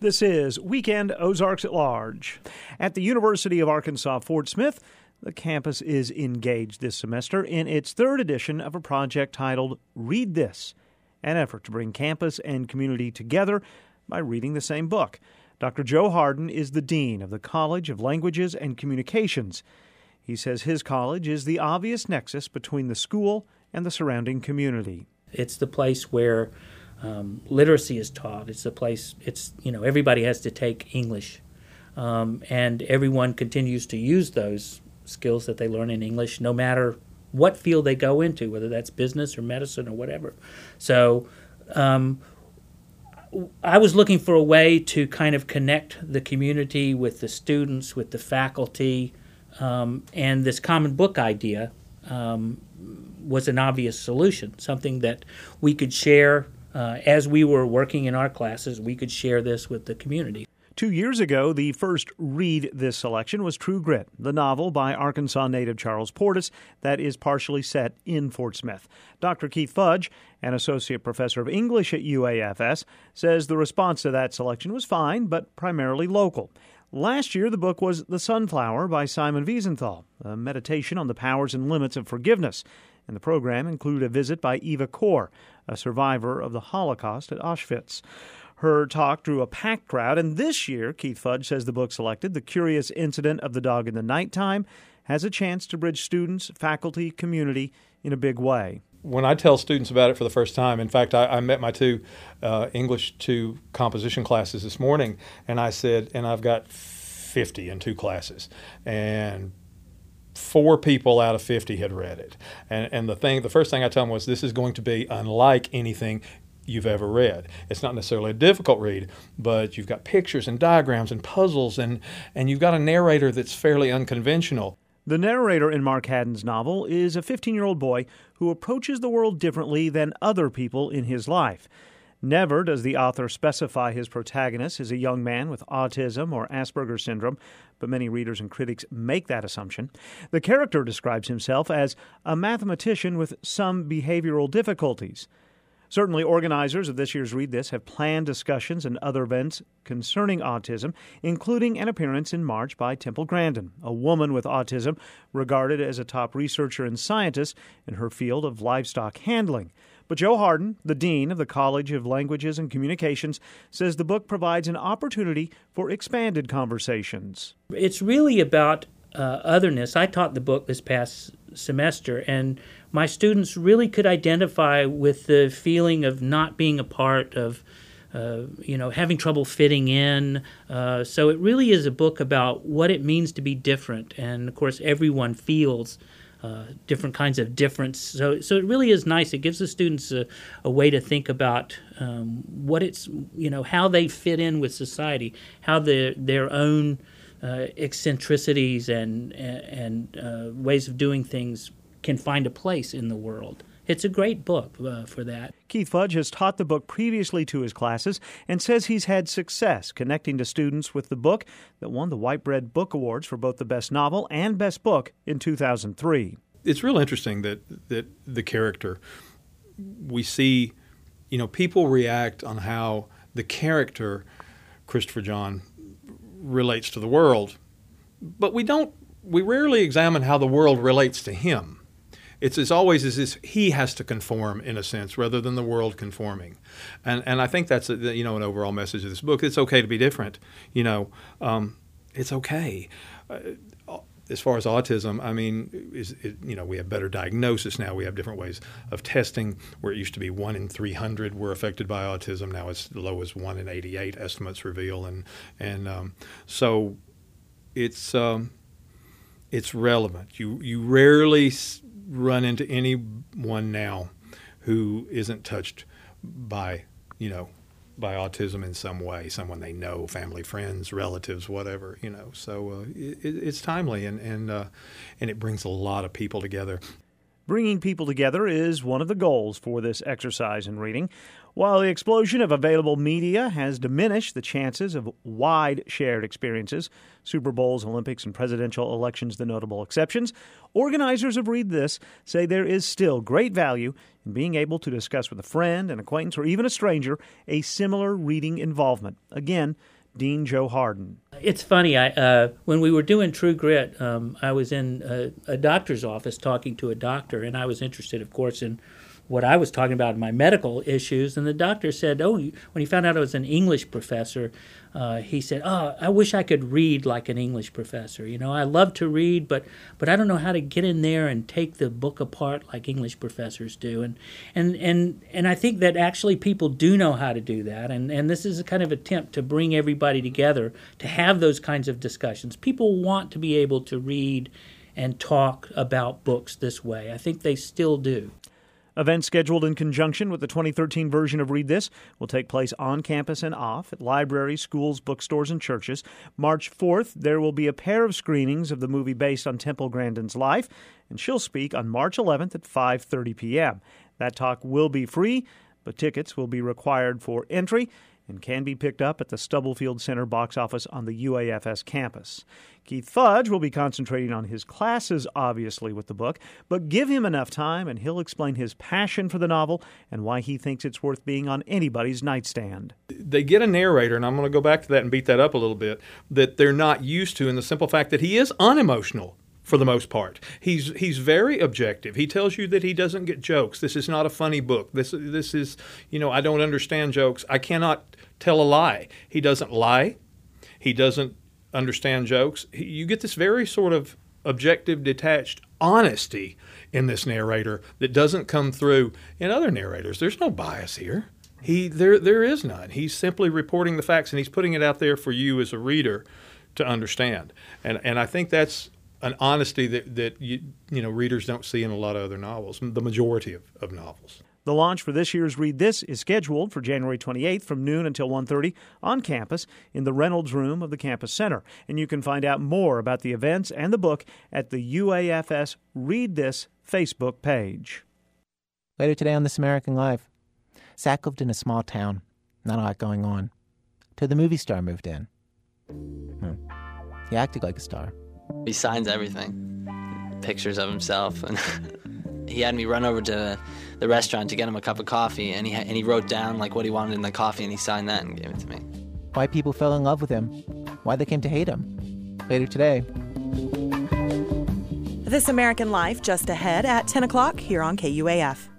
This is Weekend Ozarks at Large. At the University of Arkansas Fort Smith, the campus is engaged this semester in its third edition of a project titled Read This, an effort to bring campus and community together by reading the same book. Dr. Joe Harden is the Dean of the College of Languages and Communications. He says his college is the obvious nexus between the school and the surrounding community. It's the place where literacy is taught. It's the place, everybody has to take English. And everyone continues to use those skills that they learn in English, no matter what field they go into, whether that's business or medicine or whatever. So I was looking for a way to kind of connect the community with the students, with the faculty, and this common book idea was an obvious solution, something that we could share as we were working in our classes. We could share this with the community. 2 years ago, the first Read This selection was True Grit, the novel by Arkansas native Charles Portis that is partially set in Fort Smith. Dr. Keith Fudge, an associate professor of English at UAFS, says the response to that selection was fine, but primarily local. Last year, the book was The Sunflower by Simon Wiesenthal, a meditation on the powers and limits of forgiveness. And the program included a visit by Eva Kor, a survivor of the Holocaust at Auschwitz. Her talk drew a packed crowd, and this year, Keith Fudge says the book selected, The Curious Incident of the Dog in the Nighttime, has a chance to bridge students, faculty, community in a big way. When I tell students about it for the first time, in fact, I met my two English 2 composition classes this morning, and I said, and I've got 50 in 2 classes, and 4 people out of 50 had read it. And the first thing I tell them was, this is going to be unlike anything you've ever read. It's not necessarily a difficult read, but you've got pictures and diagrams and puzzles, and you've got a narrator that's fairly unconventional. The narrator in Mark Haddon's novel is a 15-year-old boy who approaches the world differently than other people in his life. Never does the author specify his protagonist as a young man with autism or Asperger's syndrome, but many readers and critics make that assumption. The character describes himself as a mathematician with some behavioral difficulties. Certainly, organizers of this year's Read This have planned discussions and other events concerning autism, including an appearance in March by Temple Grandin, a woman with autism regarded as a top researcher and scientist in her field of livestock handling. But Joe Harden, the Dean of the College of Languages and Communications, says the book provides an opportunity for expanded conversations. It's really about otherness. I taught the book this past semester, and my students really could identify with the feeling of not being a part of, having trouble fitting in. So it really is a book about what it means to be different. And, of course, everyone feels different kinds of difference. So it really is nice. It gives the students a way to think about what it's, how they fit in with society, how their own eccentricities and ways of doing things can find a place in the world. It's a great book for that. Keith Fudge has taught the book previously to his classes and says he's had success connecting to students with the book that won the White Bread Book Awards for both the Best Novel and Best Book in 2003. It's real interesting that the character, we see, people react on how the character, Christopher John, relates to the world, but we rarely examine how the world relates to him. It's always as if he has to conform in a sense rather than the world conforming. And I think that's an overall message of this book. It's okay to be different. It's okay. As far as autism, we have better diagnosis now. We have different ways of testing. Where it used to be 1 in 300 were affected by autism, now it's as low as 1 in 88 estimates reveal, so it's relevant. You rarely run into anyone now who isn't touched by autism in some way, someone they know, family, friends, relatives, whatever, So it's timely, and it brings a lot of people together. Bringing people together is one of the goals for this exercise in reading. While the explosion of available media has diminished the chances of wide shared experiences, Super Bowls, Olympics, and presidential elections the notable exceptions, organizers of Read This say there is still great value in being able to discuss with a friend, an acquaintance, or even a stranger a similar reading involvement. Again, Dean Joe Harden. It's funny, when we were doing True Grit, I was in a doctor's office talking to a doctor, and I was interested, of course, in what I was talking about in my medical issues, and the doctor said, when he found out I was an English professor, he said, I wish I could read like an English professor. You know, I love to read, but I don't know how to get in there and take the book apart like English professors do. And I think that actually people do know how to do that, and this is a kind of attempt to bring everybody together to have those kinds of discussions. People want to be able to read and talk about books this way. I think they still do. Events scheduled in conjunction with the 2013 version of Read This will take place on campus and off at libraries, schools, bookstores, and churches. March 4th, there will be a pair of screenings of the movie based on Temple Grandin's life, and she'll speak on March 11th at 5:30 p.m. That talk will be free, but tickets will be required for entry and can be picked up at the Stubblefield Center box office on the UAFS campus. Keith Fudge will be concentrating on his classes, obviously, with the book, but give him enough time and he'll explain his passion for the novel and why he thinks it's worth being on anybody's nightstand. They get a narrator, and I'm going to go back to that and beat that up a little bit, that they're not used to, in the simple fact that he is unemotional. For the most part, he's very objective. He tells you that he doesn't get jokes. This is not a funny book. This is, I don't understand jokes. I cannot tell a lie. He doesn't lie. He doesn't understand jokes. You get this very sort of objective, detached honesty in this narrator that doesn't come through in other narrators. There's no bias here. There is none. He's simply reporting the facts, and he's putting it out there for you as a reader to understand. And I think that's an honesty that readers don't see in a lot of other novels, the majority of novels. The launch for this year's Read This is scheduled for January 28th from noon until 1:30 on campus in the Reynolds Room of the Campus Center. And you can find out more about the events and the book at the UAFS Read This Facebook page. Later today on This American Life, Zach lived in a small town, not a lot going on, till the movie star moved in. He acted like a star. He signs everything, pictures of himself, and he had me run over to the restaurant to get him a cup of coffee, and he wrote down like what he wanted in the coffee, and he signed that and gave it to me. Why people fell in love with him, why they came to hate him. Later today. This American Life just ahead at 10 o'clock here on KUAF.